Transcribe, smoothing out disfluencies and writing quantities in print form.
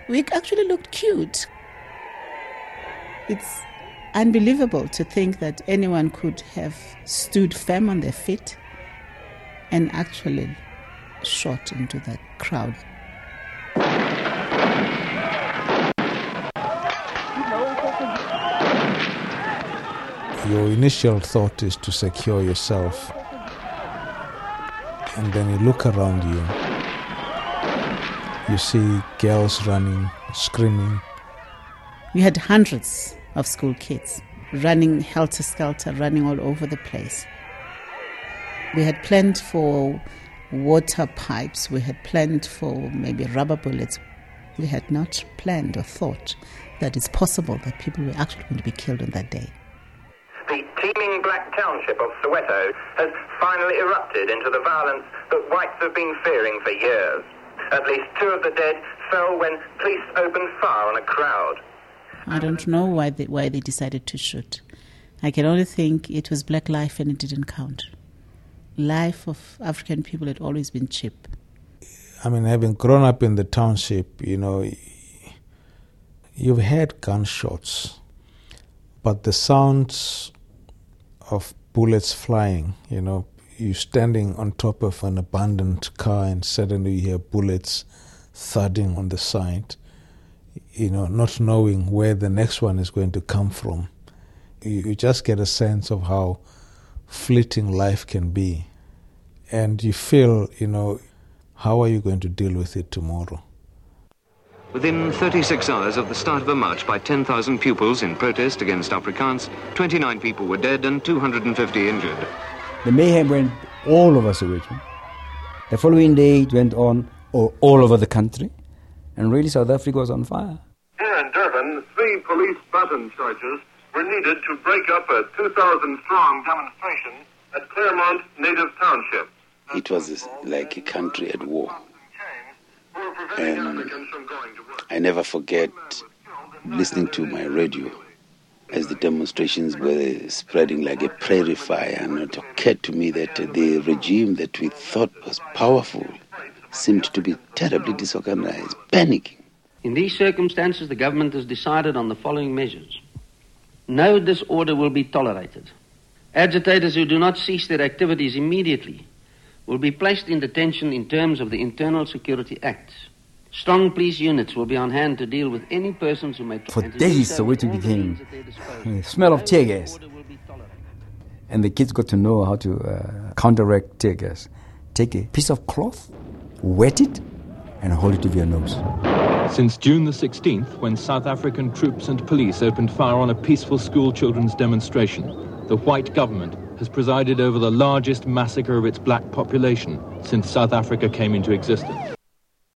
We actually looked cute. It's unbelievable to think that anyone could have stood firm on their feet and actually shot into that crowd. Your initial thought is to secure yourself, and then you look around you. You see girls running, screaming. We had hundreds of school kids running helter-skelter, running all over the place. We had planned for water pipes. We had planned for maybe rubber bullets. We had not planned or thought that it's possible that people were actually going to be killed on that day. The teeming black township of Soweto has finally erupted into the violence that whites have been fearing for years. At least 2 of the dead fell when police opened fire on a crowd. I don't know why they decided to shoot. I can only think it was black life and it didn't count. Life of African people had always been cheap. I mean, having grown up in the township, you've had gunshots, but the sounds of bullets flying, you're standing on top of an abandoned car and suddenly you hear bullets thudding on the side, not knowing where the next one is going to come from. You just get a sense of how fleeting life can be. And you feel, how are you going to deal with it tomorrow? Within 36 hours of the start of a march by 10,000 pupils in protest against Afrikaans, 29 people were dead and 250 injured. The mayhem went all over Soweto. The following day it went on all over the country, and really South Africa was on fire. Here in Durban, 3 police baton charges were needed to break up a 2,000-strong demonstration at Claremont Native Township. It was like a country at war. And I never forget listening to my radio as the demonstrations were spreading like a prairie fire, and it occurred to me that the regime that we thought was powerful seemed to be terribly disorganized, panicking. In these circumstances, the government has decided on the following measures. No disorder will be tolerated. Agitators who do not cease their activities immediately will be placed in detention in terms of the Internal Security Acts. Strong police units will be on hand to deal with any persons who may... For days, Soweto became the smell of tear gas. And the kids got to know how to counteract tear gas. Take a piece of cloth, wet it, and hold it to your nose. Since June the 16th, when South African troops and police opened fire on a peaceful school children's demonstration, the white government has presided over the largest massacre of its black population since South Africa came into existence.